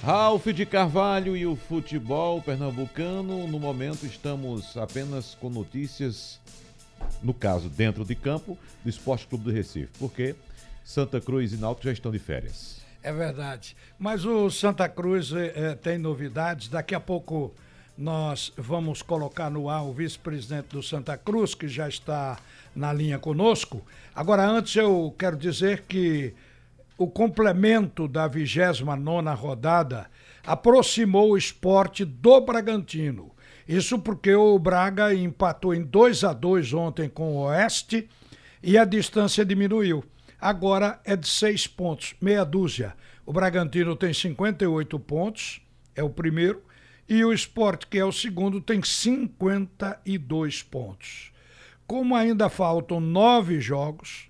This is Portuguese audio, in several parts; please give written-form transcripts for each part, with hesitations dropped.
Ralf de Carvalho e o futebol pernambucano. No momento estamos apenas com notícias, no caso dentro de campo, do Esporte Clube do Recife, porque Santa Cruz e Náutico já estão de férias. É verdade, mas o Santa Cruz tem novidades. Daqui a pouco nós vamos colocar no ar o vice-presidente do Santa Cruz, que já está na linha conosco. Agora, antes eu quero dizer que o complemento da 29ª rodada aproximou o Sport do Bragantino. Isso porque o Braga empatou em 2-2 ontem com o Oeste e a distância diminuiu. Agora é de 6 pontos, meia dúzia. O Bragantino tem 58 pontos, é o primeiro, e o Sport, que é o segundo, tem 52 pontos. Como ainda faltam 9 jogos,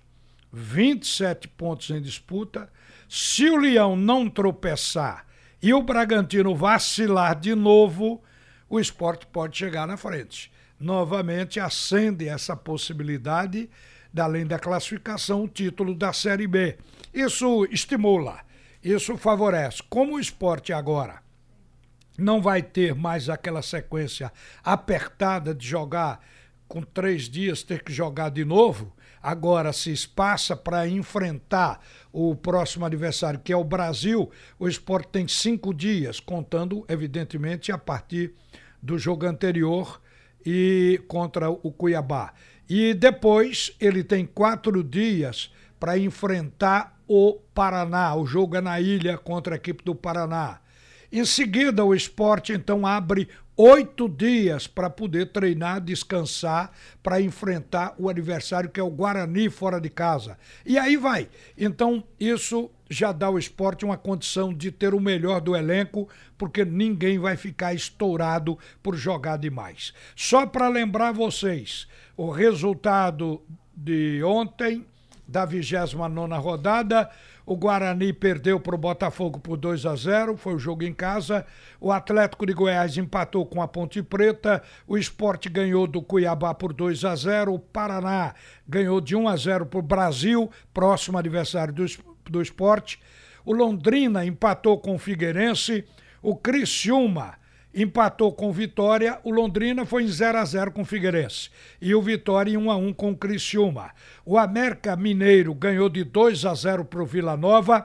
27 pontos em disputa, se o Leão não tropeçar e o Bragantino vacilar de novo, o Sport pode chegar na frente. Novamente acende essa possibilidade, além da classificação, o título da Série B. Isso estimula, isso favorece. Como o Sport agora não vai ter mais aquela sequência apertada de jogar com 3 dias, ter que jogar de novo, agora se espaça para enfrentar o próximo adversário, que é o Brasil. O Sport tem 5 dias, contando, evidentemente, a partir do jogo anterior e contra o Cuiabá. E depois ele tem 4 dias para enfrentar o Paraná. O jogo é na ilha contra a equipe do Paraná. Em seguida, o Sport então abre 8 dias para poder treinar, descansar, para enfrentar o adversário, que é o Guarani, fora de casa. E aí vai. Então, isso já dá ao Sport uma condição de ter o melhor do elenco, porque ninguém vai ficar estourado por jogar demais. Só para lembrar vocês, o resultado de ontem, da 29ª rodada, o Guarani perdeu para o Botafogo por 2-0, foi o jogo em casa. O Atlético de Goiás empatou com a Ponte Preta. O Sport ganhou do Cuiabá por 2-0. O Paraná ganhou de 1-0 para o Brasil, próximo adversário do Sport. O Londrina empatou com o Figueirense. O Criciúma empatou com o Vitória. O Londrina foi em 0-0 com o Figueirense. E o Vitória em 1-1 com o Criciúma. O América Mineiro ganhou de 2-0 para o Vila Nova.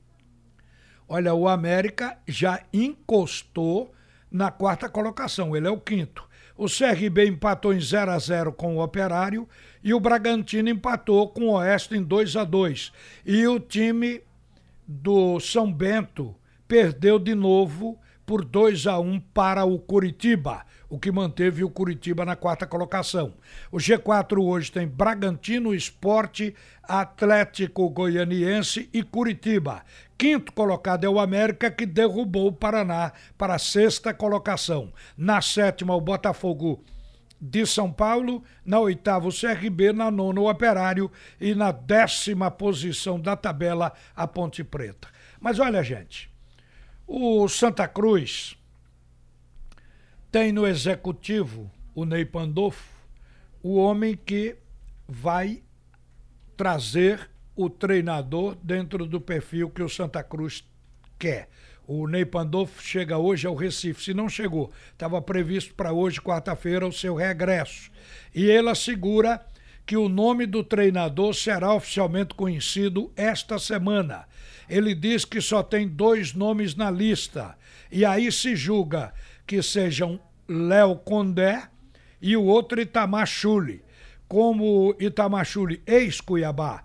Olha, o América já encostou na 4ª colocação, ele é o 5º. O CRB empatou em 0-0 com o Operário e o Bragantino empatou com o Oeste em 2-2. E o time do São Bento perdeu de novo por 2-1 para o Curitiba, o que manteve o Curitiba na 4ª colocação. O G4 hoje tem Bragantino, Sport, Atlético Goianiense e Curitiba. 5º colocado é o América, que derrubou o Paraná para a 6ª colocação. Na 7ª, o Botafogo de São Paulo. Na 8ª, o CRB. Na 9ª, o Operário. E na 10ª posição da tabela, a Ponte Preta. Mas olha, gente, o Santa Cruz tem no executivo o Ney Pandolfo, o homem que vai trazer o treinador dentro do perfil que o Santa Cruz quer. O Ney Pandolfo chega hoje ao Recife, se não chegou, estava previsto para hoje, quarta-feira, o seu regresso. E ele assegura que o nome do treinador será oficialmente conhecido esta semana. Ele diz que só tem 2 nomes na lista, e aí se julga que sejam Léo Condé e o outro Itamar Schulli. Como Itamar Schulli, ex-Cuiabá,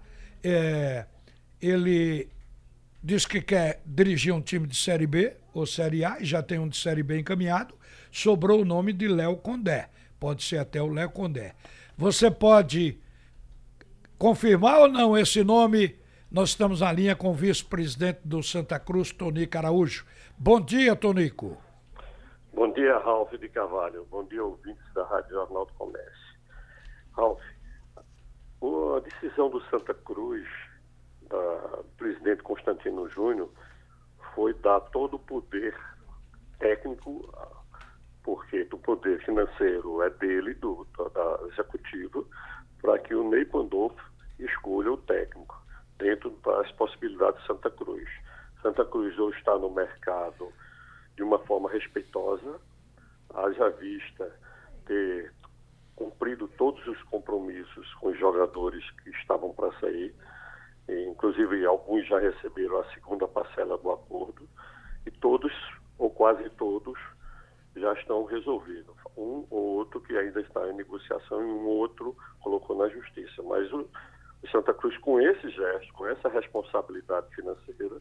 ele diz que quer dirigir um time de Série B ou Série A, e já tem um de Série B encaminhado, sobrou o nome de Léo Condé. Pode ser até o Léo Condé. Você pode confirmar ou não esse nome? Nós estamos na linha com o vice-presidente do Santa Cruz, Tonico Araújo. Bom dia, Tonico. Bom dia, Ralf de Carvalho. Bom dia, ouvintes da Rádio Jornal do Comércio. Ralf, a decisão do Santa Cruz, do presidente Constantino Júnior, foi dar todo o poder técnico, porque o poder financeiro é dele, da executiva, para que o Ney Pandolfo escolha o técnico, dentro das possibilidades de Santa Cruz. Santa Cruz hoje está no mercado de uma forma respeitosa, haja vista ter cumprido todos os compromissos com os jogadores que estavam para sair, e, inclusive alguns já receberam a segunda parcela do acordo, e todos, ou quase todos, já estão resolvidos. Um ou outro que ainda está em negociação e um outro colocou na justiça. Mas o Santa Cruz, com esse gesto, com essa responsabilidade financeira,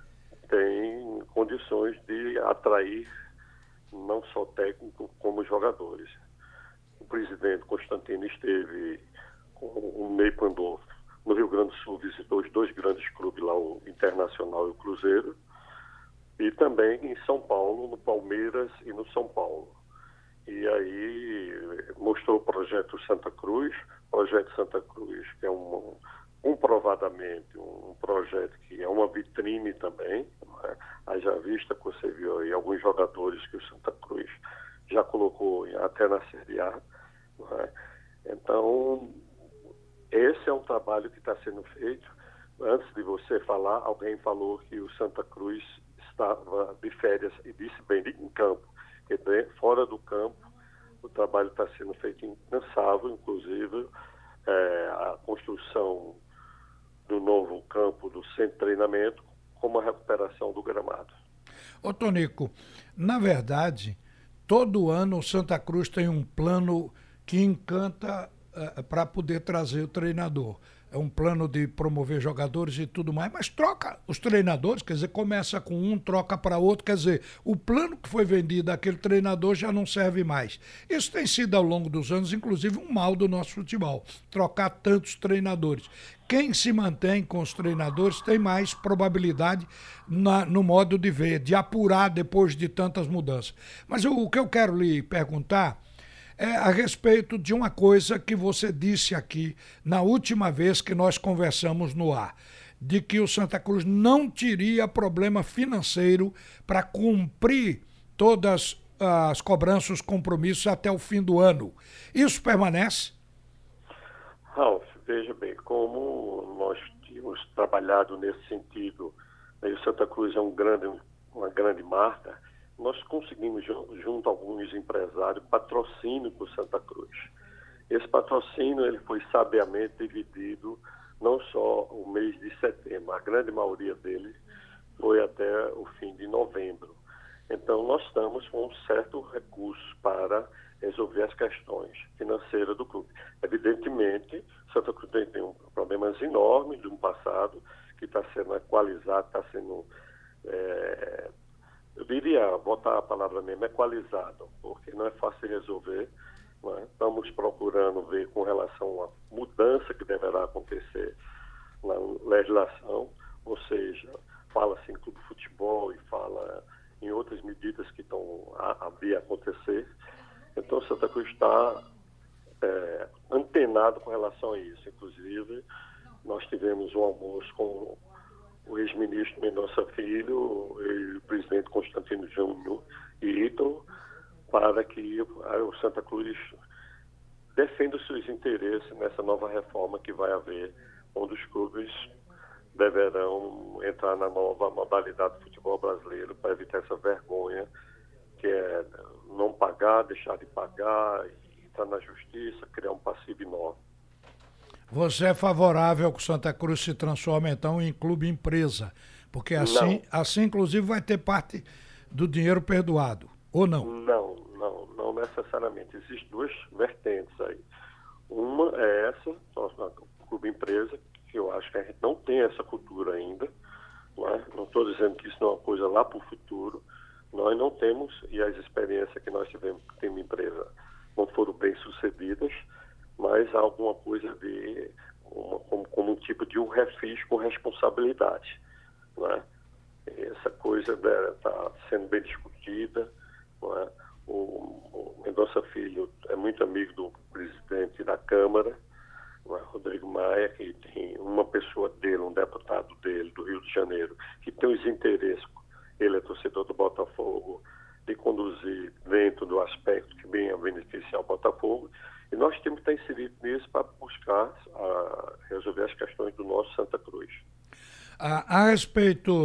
tem condições de atrair não só técnico como jogadores. O presidente Constantino esteve com o Ney Pandolfo no Rio Grande do Sul, visitou os dois grandes clubes lá, o Internacional e o Cruzeiro, e também em São Paulo, no Palmeiras e no São Paulo. E aí mostrou o projeto Santa Cruz, que é comprovadamente um projeto que é uma vitrine também, né? Haja vista que você viu aí alguns jogadores que o Santa Cruz já colocou até na Série A. Né? Então, esse é um trabalho que está sendo feito. Antes de você falar, alguém falou que o Santa Cruz estava de férias e disse bem em campo, que fora do campo o trabalho está sendo feito incansável, inclusive a construção do novo campo do centro de treinamento, como a recuperação do gramado. Ô Tonico, na verdade, todo ano o Santa Cruz tem um plano que encanta para poder trazer o treinador. É um plano de promover jogadores e tudo mais, mas troca os treinadores, quer dizer, começa com um, troca para outro, quer dizer, o plano que foi vendido àquele treinador já não serve mais. Isso tem sido ao longo dos anos, inclusive, um mal do nosso futebol, trocar tantos treinadores. Quem se mantém com os treinadores tem mais probabilidade no modo de ver, de apurar depois de tantas mudanças. Mas o que eu quero lhe perguntar é a respeito de uma coisa que você disse aqui na última vez que nós conversamos no ar, de que o Santa Cruz não teria problema financeiro para cumprir todas as cobranças, os compromissos até o fim do ano. Isso permanece? Ralf, veja bem, como nós tínhamos trabalhado nesse sentido, e o Santa Cruz é uma grande marca, nós conseguimos, junto a alguns empresários, patrocínio para o Santa Cruz. Esse patrocínio ele foi sabiamente dividido, não só o mês de setembro, a grande maioria dele foi até o fim de novembro. Então, nós estamos com um certo recurso para resolver as questões financeiras do clube. Evidentemente, Santa Cruz tem problemas enormes do passado, que está sendo equalizado, está sendo... eu diria, botar a palavra mesmo, equalizado, porque não é fácil resolver. Né? Estamos procurando ver com relação à mudança que deverá acontecer na legislação, ou seja, fala-se em clube de futebol e fala em outras medidas que estão a vir acontecer. Então, Santa Cruz está antenado com relação a isso. Inclusive, nós tivemos um almoço com o ex-ministro Mendonça Filho e o presidente Constantino Júnior e Ítalo, para que o Santa Cruz defenda os seus interesses nessa nova reforma que vai haver, onde os clubes deverão entrar na nova modalidade do futebol brasileiro para evitar essa vergonha que é não pagar, deixar de pagar, entrar na justiça, criar um passivo enorme. Você é favorável que o Santa Cruz se transforme, então, em clube empresa, porque assim inclusive, vai ter parte do dinheiro perdoado, ou não? Não necessariamente. Existem duas vertentes aí. Uma é essa, o clube empresa, que eu acho que a gente não tem essa cultura ainda. Não estou dizendo que isso não é uma coisa lá para o futuro. Nós não temos, e as experiências que nós tivemos em empresa não foram bem sucedidas, mas há alguma coisa a ver como um tipo de um refis com responsabilidade. Né? Essa coisa está sendo bem discutida. Né? O Mendonça Filho é muito amigo do presidente da Câmara, Rodrigo Maia, que tem uma pessoa dele, um deputado dele, do Rio de Janeiro, que tem os interesses, ele é torcedor do Botafogo, de conduzir dentro do aspecto que venha beneficiar o Botafogo. E nós temos que estar inseridos nisso para buscar resolver as questões do nosso Santa Cruz. A respeito, eu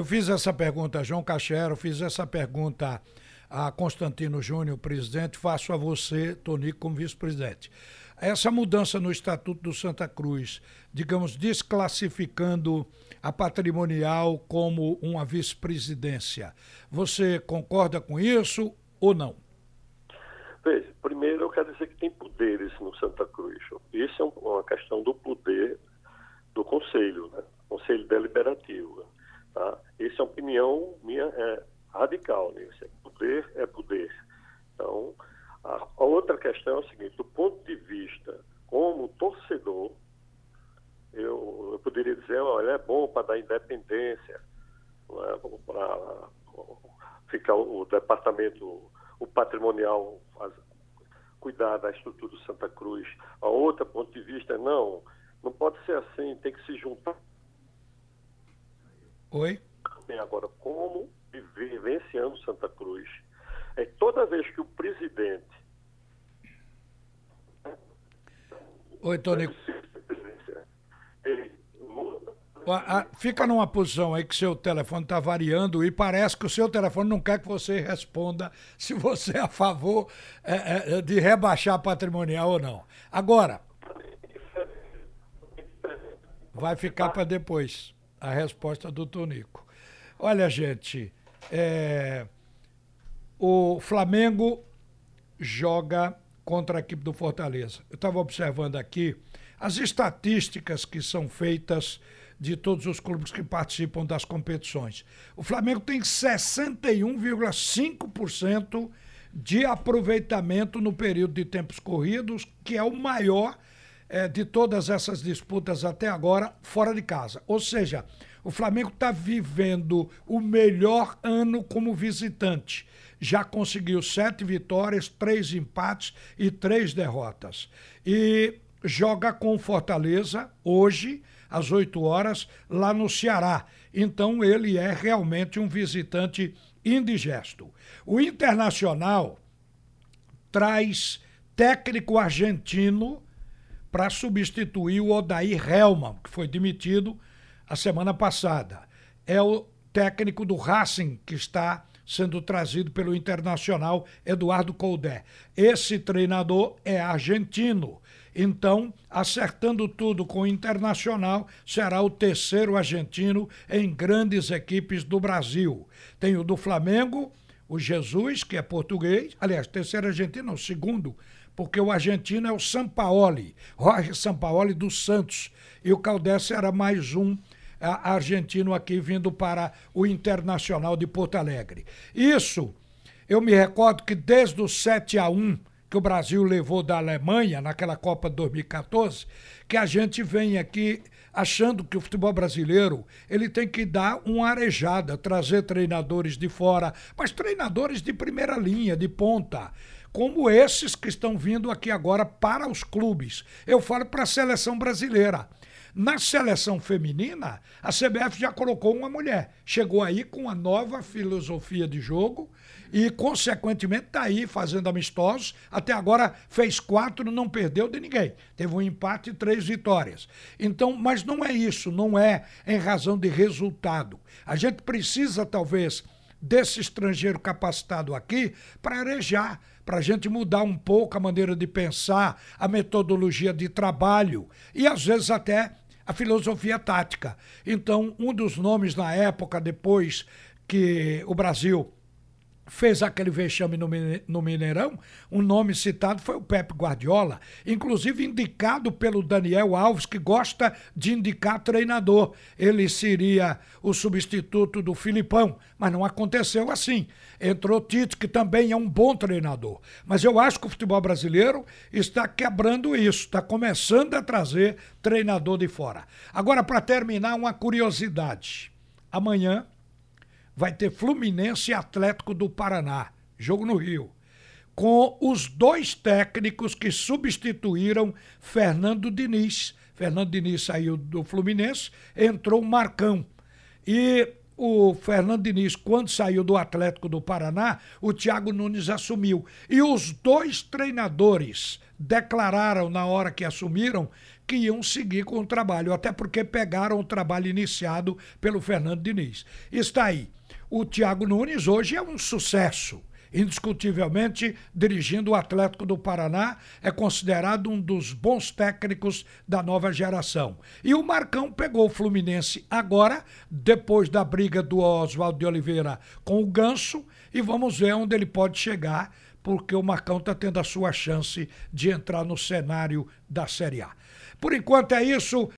fiz essa pergunta a João Cachero, fiz essa pergunta a Constantino Júnior, presidente, faço a você, Tonico, como vice-presidente. Essa mudança no Estatuto do Santa Cruz, digamos, desclassificando a patrimonial como uma vice-presidência, você concorda com isso ou não? Veja, primeiro eu quero dizer que tem poderes no Santa Cruz. Isso é uma questão do poder do Conselho, né? Conselho Deliberativo. Tá? Essa é uma opinião minha radical, né? Poder é poder. Então, a outra questão é o seguinte, do ponto de vista como torcedor, eu poderia dizer, olha, é bom para dar independência, para ficar o departamento, o patrimonial, cuidar da estrutura do Santa Cruz. A outra ponto de vista é, não pode ser assim, tem que se juntar. Oi? Agora, como vivenciando Santa Cruz, é toda vez que o presidente... Oi, Tonico. Fica numa posição aí que seu telefone está variando e parece que o seu telefone não quer que você responda se você é a favor de rebaixar a patrimonial ou não. Agora, vai ficar para depois a resposta do Tonico. Olha, gente, o Flamengo joga contra a equipe do Fortaleza. Eu estava observando aqui as estatísticas que são feitas de todos os clubes que participam das competições. O Flamengo tem 61,5% de aproveitamento no período de tempos corridos, que é o maior de todas essas disputas até agora fora de casa. Ou seja, o Flamengo está vivendo o melhor ano como visitante. Já conseguiu 7 vitórias, 3 empates e 3 derrotas. E joga com o Fortaleza hoje, às 8 horas, lá no Ceará. Então ele é realmente um visitante indigesto. O Internacional traz técnico argentino para substituir o Odair Hellmann, que foi demitido a semana passada. É o técnico do Racing que está sendo trazido pelo Internacional, Eduardo Coudet. Esse treinador é argentino. Então, acertando tudo com o Internacional, será o terceiro argentino em grandes equipes do Brasil. Tem o do Flamengo, o Jesus, que é português. Aliás, terceiro argentino, o segundo, porque o argentino é o Sampaoli, Jorge Sampaoli dos Santos. E o Coudet será mais um argentino aqui vindo para o Internacional de Porto Alegre. Isso, eu me recordo que desde o 7-1 que o Brasil levou da Alemanha naquela Copa de 2014, que a gente vem aqui achando que o futebol brasileiro ele tem que dar uma arejada, trazer treinadores de fora, mas treinadores de primeira linha, de ponta, como esses que estão vindo aqui agora para os clubes. Eu falo para a seleção brasileira. Na seleção feminina, a CBF já colocou uma mulher. Chegou aí com uma nova filosofia de jogo e, consequentemente, está aí fazendo amistosos. Até agora fez 4, não perdeu de ninguém. Teve um empate e 3 vitórias. Então, mas não é isso, não é em razão de resultado. A gente precisa, talvez, desse estrangeiro capacitado aqui para arejar, para a gente mudar um pouco a maneira de pensar, a metodologia de trabalho e, às vezes, até a filosofia tática. Então, um dos nomes na época, depois que o Brasil fez aquele vexame no Mineirão, um nome citado foi o Pep Guardiola, inclusive indicado pelo Daniel Alves, que gosta de indicar treinador. Ele seria o substituto do Filipão, mas não aconteceu assim. Entrou Tite, que também é um bom treinador. Mas eu acho que o futebol brasileiro está quebrando isso, está começando a trazer treinador de fora. Agora, para terminar, uma curiosidade. Amanhã vai ter Fluminense e Atlético do Paraná, jogo no Rio, com os 2 técnicos que substituíram Fernando Diniz. Fernando Diniz saiu do Fluminense, entrou o Marcão. E o Fernando Diniz, quando saiu do Atlético do Paraná, o Thiago Nunes assumiu. E os 2 treinadores declararam na hora que assumiram que iam seguir com o trabalho, até porque pegaram o trabalho iniciado pelo Fernando Diniz. Está aí. O Thiago Nunes hoje é um sucesso. Indiscutivelmente, dirigindo o Atlético do Paraná, é considerado um dos bons técnicos da nova geração. E o Marcão pegou o Fluminense agora, depois da briga do Oswaldo de Oliveira com o Ganso, e vamos ver onde ele pode chegar, porque o Marcão está tendo a sua chance de entrar no cenário da Série A. Por enquanto é isso.